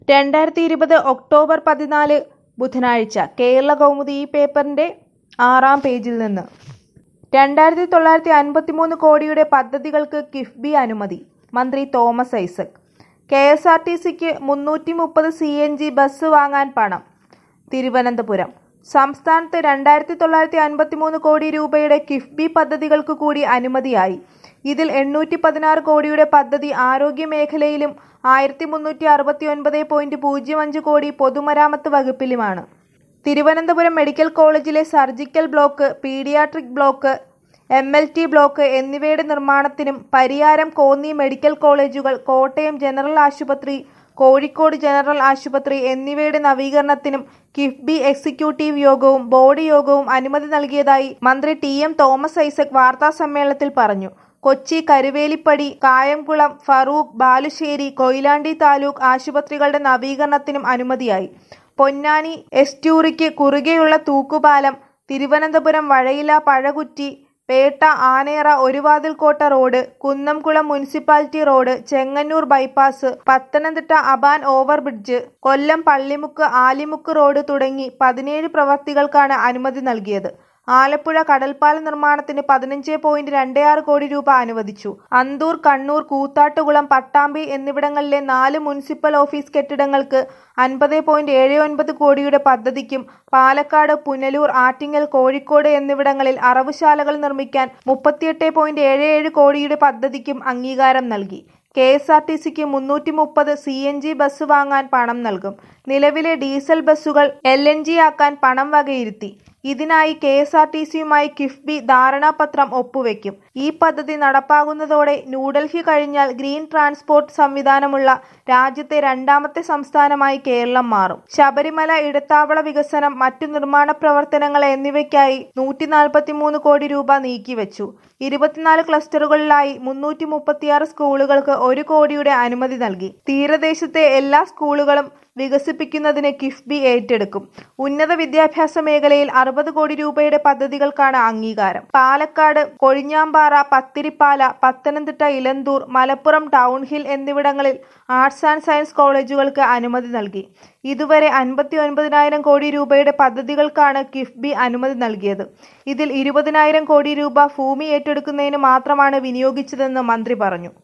2020 October 14 ബുധനാഴ്ച കേരളകൗമുദി ഈ പേപ്പറിന്റെ 6-ാം പേജിൽ നിന്ന് 2953 കോടിയുടെ പദ്ധതികൾക്ക് കിഫ്ബി അനുമതി. മന്ത്രി തോമസ് ഐസക്. കെഎസ്ആർടിസിക്ക് 330 CNG ബസ് വാങ്ങാൻ പണം. തിരുവനന്തപുരം. സംസ്ഥാനത്ത് 2953 കോടി രൂപയുടെ കിഫ്ബി പദ്ധതികൾക്കു കൂടി അനുമതിയായി. ഇതിൽ 816 കോടിയുടെ പദ്ധതി ആരോഗ്യ മേഖലയിലും 1369.05 കോടി പൊതുമരാമത്ത് വകുപ്പിലുമാണ്. തിരുവനന്തപുരം മെഡിക്കൽ കോളേജിലെ surgical block, paediatric block, MLT block എന്നിവയുടെ നിർമ്മാണത്തിനും പരിയാരം, കോന്നി മെഡിക്കൽ കോളേജുകൾ, കോട്ടയം ജനറൽ ആശുപത്രി, കോഴിക്കോട് ജനറൽ ആശുപത്രി എന്നിവയുടെ നവീകരണത്തിനും കിഫ്ബി എക്സിക്യൂട്ടീവ് യോഗവും ബോർഡ് യോഗവും അനുമതി നൽകിയതായി മന്ത്രി TM തോമസ് ഐസക് വാർത്താസമ്മേളനത്തിൽ പറഞ്ഞു. കൊച്ചി, കരുവേലിപ്പടി, കായംകുളം, ഫറൂഖ്, ബാലുശ്ശേരി, കൊയിലാണ്ടി താലൂക്ക് ആശുപത്രികളുടെ നവീകരണത്തിനും അനുമതിയായി. പൊന്നാനി എസ്റ്റ്യൂറിക്ക് കുറുകെയുള്ള തൂക്കുപാലം, Thiruvananthapuram Vazhayila Pazhakutty, Pettah Anayara Oruvathilkotta road, Kunnamkulam municipality road, Chengannur bypass, Pathanamthitta Abaan overbridge, Kollam Pallimukku Alimukku road തുടങ്ങി 17 പ്രവൃത്തികൾക്കാണ് അനുമതി നൽകിയത്. ആലപ്പുഴ കടൽപ്പാല നിർമ്മാണത്തിന് 15.26 കോടി രൂപ അനുവദിച്ചു. അന്തൂർ, കണ്ണൂർ, കൂത്താട്ടുകുളം, പട്ടാമ്പി എന്നിവിടങ്ങളിലെ 4 മുനിസിപ്പൽ ഓഫീസ് കെട്ടിടങ്ങൾക്ക് 50.79 കോടിയുടെ പദ്ധതിക്കും പാലക്കാട്, പുനലൂർ, ആറ്റിങ്ങൽ, കോഴിക്കോട് എന്നിവിടങ്ങളിൽ അറവുശാലകൾ നിർമ്മിക്കാൻ 38.77 കോടിയുടെ പദ്ധതിക്കും അംഗീകാരം നൽകി. കെഎസ്ആർടിസിക്ക് 330 CNG ബസ് വാങ്ങാൻ പണം നൽകും. നിലവിലെ ഡീസൽ ബസ്സുകൾ LNG ആക്കാൻ പണം വകയിരുത്തി. ഇതിനായി കെഎസ്ആർടിസിയുമായി കിഫ്ബി ധാരണാപത്രം ഒപ്പുവെക്കും. ഈ പദ്ധതി നടപ്പാകുന്നതോടെ ന്യൂഡൽഹി കഴിഞ്ഞാൽ ഗ്രീൻ ട്രാൻസ്പോർട്ട് സംവിധാനമുള്ള രാജ്യത്തെ 2ാമത്തെ സംസ്ഥാനമായി കേരളം മാറും. ശബരിമല ഇടത്താവള വികസനം, മറ്റു നിർമ്മാണ പ്രവർത്തനങ്ങൾ എന്നിവയ്ക്കായി 143 കോടി രൂപ നീക്കിവെച്ചു. 24 ക്ലസ്റ്ററുകളിലായി 336 സ്കൂളുകൾക്ക് 1 കോടിയുടെ അനുമതി നൽകി. തീരദേശത്തെ എല്ലാ സ്കൂളുകളും വികസിപ്പിക്കുന്നതിന് കിഫ്ബി ഏറ്റെടുക്കും. ഉന്നത വിദ്യാഭ്യാസ മേഖലയിൽ 60 കോടി രൂപയുടെ പദ്ധതികൾക്കാണ് അംഗീകാരം. പാലക്കാട് കൊഴിഞ്ഞാമ്പാറ, പത്തിരിപ്പാല, പത്തനംതിട്ട ഇലന്തൂർ, മലപ്പുറം ടൗൺഹിൽ എന്നിവിടങ്ങളിൽ ആർട്സ് ആൻഡ് സയൻസ് കോളേജുകൾക്ക് അനുമതി നൽകി. ഇതുവരെ 59,000 കോടി രൂപയുടെ പദ്ധതികൾക്കാണ് കിഫ്ബി അനുമതി നൽകിയത്. ഇതിൽ 20,000 കോടി രൂപ ഭൂമി ഏറ്റെടുക്കുന്നതിന് മാത്രമാണ് വിനിയോഗിച്ചതെന്ന് മന്ത്രി പറഞ്ഞു.